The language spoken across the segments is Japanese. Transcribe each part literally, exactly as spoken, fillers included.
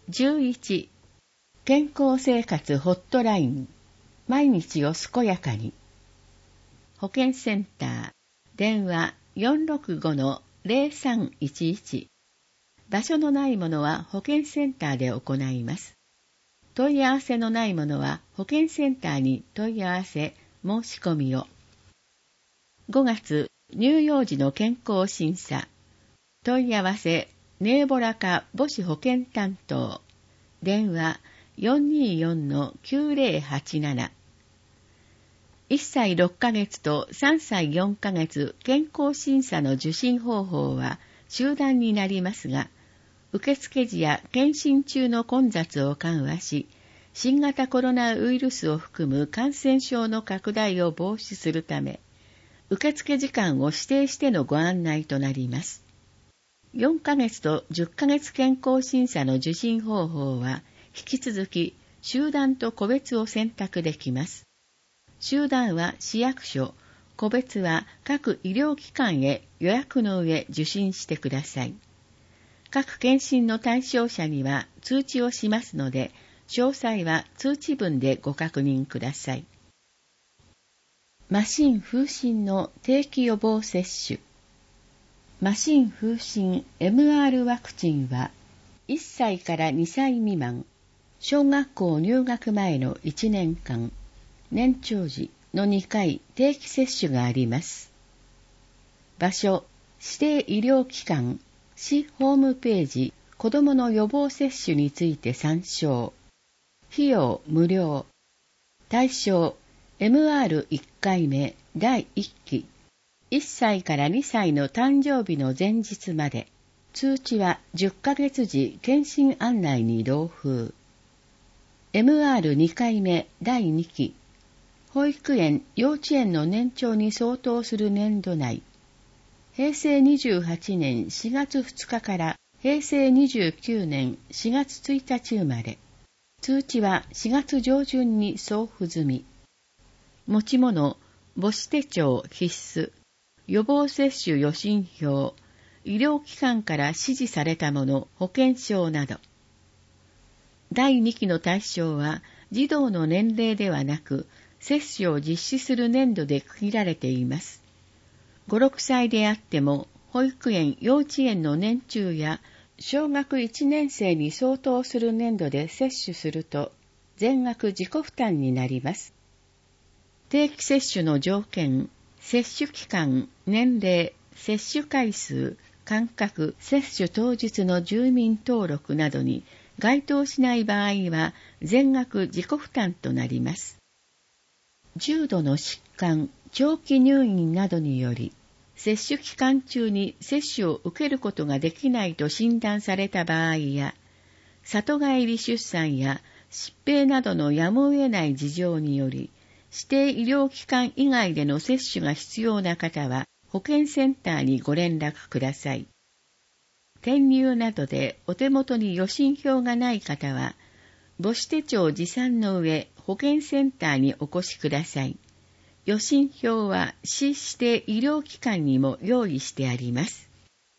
じゅういち. 健康生活ホットライン。毎日を健やかに。保健センター。電話 よんろくごのゼロさんいちいち。場所のないものは保健センターで行います。問い合わせのないものは保健センターに問い合わせ、申し込みを。ごがつ、乳幼児の健康審査。問い合わせ、ネーボラ科母子保健担当。電話 よんにーよんのきゅうゼロはちなな。いっさいろっかげつとさんさいよんかげつ健康審査の受診方法は集団になりますが、受付時や検診中の混雑を緩和し、新型コロナウイルスを含む感染症の拡大を防止するため、受付時間を指定してのご案内となります。よんかげつとじゅっかげつ健康審査の受診方法は、引き続き集団と個別を選択できます。集団は市役所、個別は各医療機関へ予約の上受診してください。各検診の対象者には通知をしますので、詳細は通知文でご確認ください。麻疹風疹の定期予防接種。麻疹風疹 エムアール ワクチンはいっさいからにさい未満、小学校入学前のいちねんかん、年長時のにかい定期接種があります。場所、指定医療機関、市ホームページ、子どもの予防接種について参照。費用無料。対象、エムアールいっかいめだいいっき。いっさいからにさいの誕生日の前日まで。通知はじゅっかげつ時検診案内に同封。エムアールにかいめだいにき。保育園、幼稚園の年長に相当する年度内。へいせいにじゅうはちねんしがつふつかからへいせいにじゅうきゅうねんしがつついたち生まれ。通知はしがつ上旬に送付済み。持ち物、母子手帳必須。予防接種予診票、医療機関から指示されたもの、保険証など。だいにきの対象は、児童の年齢ではなく、接種を実施する年度で区切られています。ご、ろくさいであっても、保育園、幼稚園の年中や、小学いちねんせいに相当する年度で接種すると、全額自己負担になります。定期接種の条件、接種期間、年齢、接種回数、間隔、接種当日の住民登録などに該当しない場合は全額自己負担となります。重度の疾患、長期入院などにより、接種期間中に接種を受けることができないと診断された場合や、里帰り出産や疾病などのやむを得ない事情により、指定医療機関以外での接種が必要な方は、保健センターにご連絡ください。転入などでお手元に予診票がない方は、母子手帳持参の上、保健センターにお越しください。予診票は市指定医療機関にも用意してあります。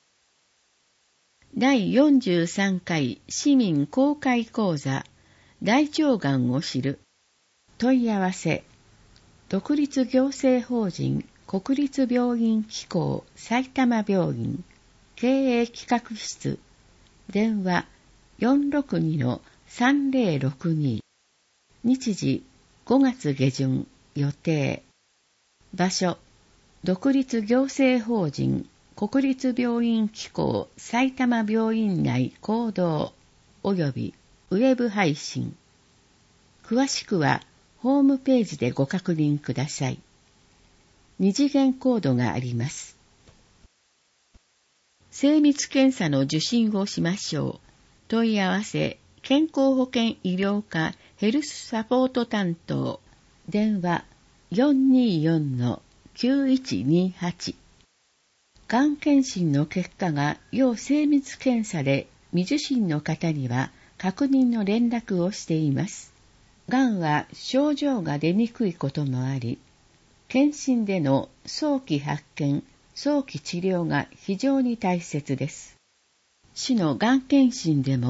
だいよんじゅうさんかい市民公開講座、大腸がんを知る。問い合わせ。独立行政法人国立病院機構埼玉病院経営企画室電話 よんろくにのさんぜろろくに 日時ごがつげじゅん予定場所独立行政法人国立病院機構埼玉病院内講堂およびウェブ配信詳しくはホームページでご確認ください。二次元コードがあります。精密検査の受診をしましょう。問い合わせ、健康保険医療課ヘルスサポート担当。電話 よんにーよんのきゅういちにはち。がん検診の結果が要精密検査で未受診の方には確認の連絡をしています。がんは症状が出にくいこともあり、検診での早期発見、早期治療が非常に大切です。市のがん検診でも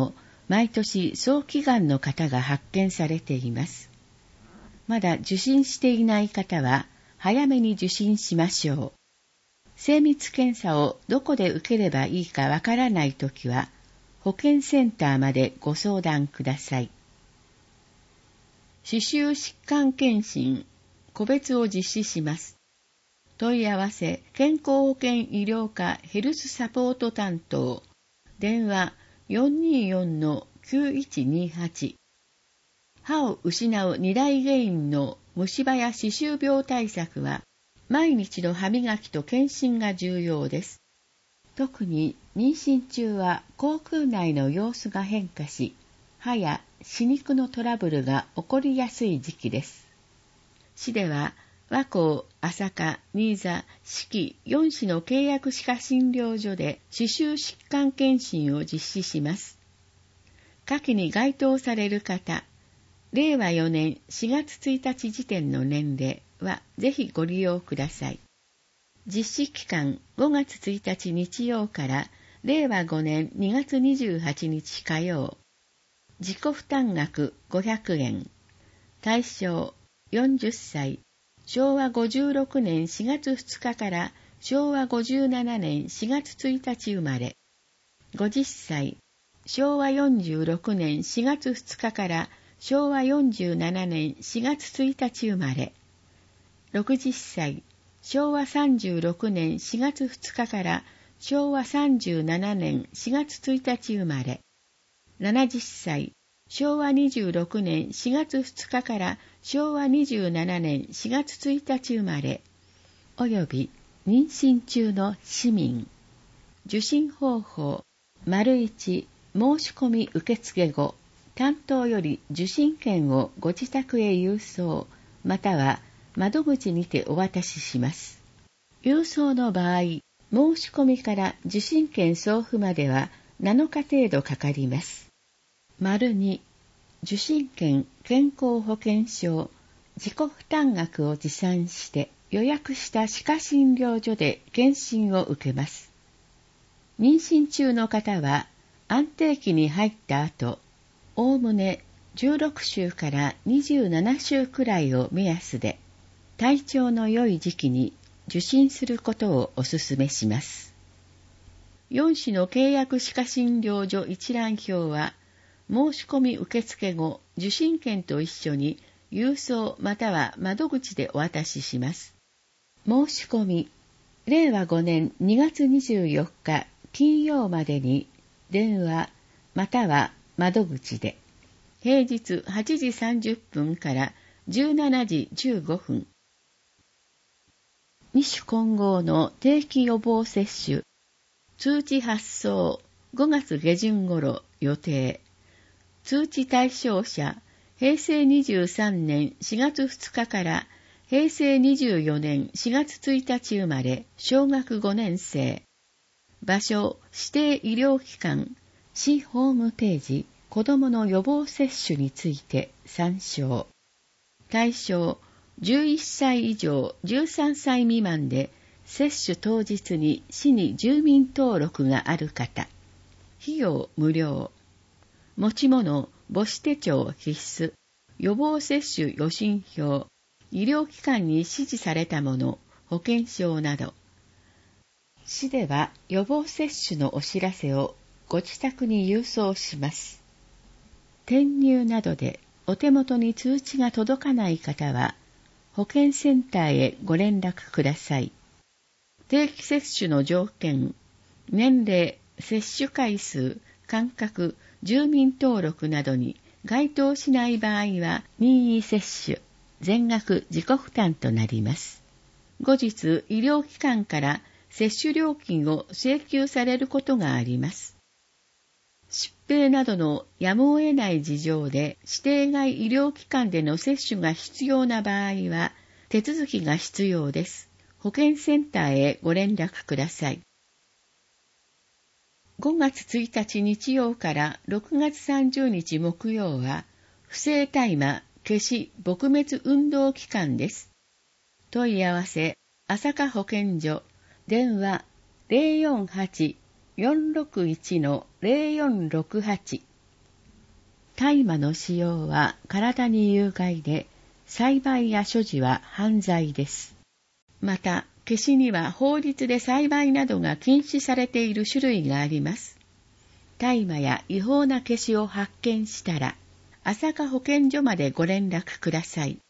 毎年早期がんの方が発見されています。まだ受診していない方は早めに受診しましょう。精密検査をどこで受ければいいかわからないときは、保健センターまでご相談ください。歯周疾患検診、個別を実施します。問い合わせ、健康保険医療課ヘルスサポート担当、電話 よんにーよんのきゅういちにはち。歯を失う二大原因の虫歯や歯周病対策は、毎日の歯磨きと検診が重要です。特に妊娠中は口腔内の様子が変化し、歯や歯肉のトラブルが起こりやすい時期です。市では、和光、朝霞、新座、四季よん市の契約歯科診療所で歯周疾患検診を実施します。下記に該当される方、れいわよねんしがつついたち時点の年齢はぜひご利用ください。実施期間ごがつついたち日曜かられいわごねんにがつにじゅうはちにち火曜。自己負担額ごひゃくえん。対象よんじゅっさい。しょうわごじゅうろくねんしがつふつかからしょうわごじゅうななねんしがつついたち生まれ。ごじゅっさい。しょうわよんじゅうろくねんしがつふつかからしょうわよんじゅうななねんしがつついたち生まれ。ろくじゅっさい。しょうわさんじゅうろくねんしがつふつかからしょうわさんじゅうななねんしがつついたち生まれ。ななじゅっさい。しょうわにじゅうろくねんしがつふつかからしょうわにじゅうななねんしがつついたち生まれ、および妊娠中の市民。受診方法、丸一、申し込み受付後、担当より受診券をご自宅へ郵送、または窓口にてお渡しします。郵送の場合、申し込みから受診券送付まではなのか程度かかります。丸に、受診券、健康保険証、自己負担額を持参して予約した歯科診療所で検診を受けます。妊娠中の方は安定期に入った後、おおむねじゅうろくしゅうからにじゅうななしゅうくらいを目安で、体調の良い時期に受診することをお勧めします。よん市の契約歯科診療所一覧表は、申し込み受付後、受診券と一緒に郵送または窓口でお渡しします。申し込み、れいわごねんにがつにじゅうよっか金曜までに電話または窓口で、平日はちじさんじゅっぷんからじゅうしちじじゅうごふん。二種混合の定期予防接種、通知発送ごがつげじゅん頃予定。通知対象者、へいせいにじゅうさんねんしがつふつかからへいせいにじゅうよねんしがつついたち生まれ、小学ごねんせい。場所、指定医療機関、市ホームページ、子どもの予防接種について参照。対象、じゅういっさい以上じゅうさんさい未満で、接種当日に市に住民登録がある方。費用無料。持ち物、母子手帳必須、予防接種予診票、医療機関に指示されたもの、保険証など。市では予防接種のお知らせをご自宅に郵送します。転入などでお手元に通知が届かない方は、保健センターへご連絡ください。定期接種の条件、年齢、接種回数、間隔、住民登録などに該当しない場合は任意接種、全額自己負担となります。後日、医療機関から接種料金を請求されることがあります。疾病などのやむを得ない事情で指定外医療機関での接種が必要な場合は手続きが必要です。保健センターへご連絡ください。ごがつついたち日曜からろくがつさんじゅうにち木曜は、不正大麻消し撲滅運動期間です。問い合わせ、朝霞保健所、電話 ゼロよんはち よんろくいち ゼロよんろくはち、 大麻の使用は体に有害で、栽培や所持は犯罪です。また、ケシには法律で栽培などが禁止されている種類があります。大麻や違法なケシを発見したら、朝霞保健所までご連絡ください。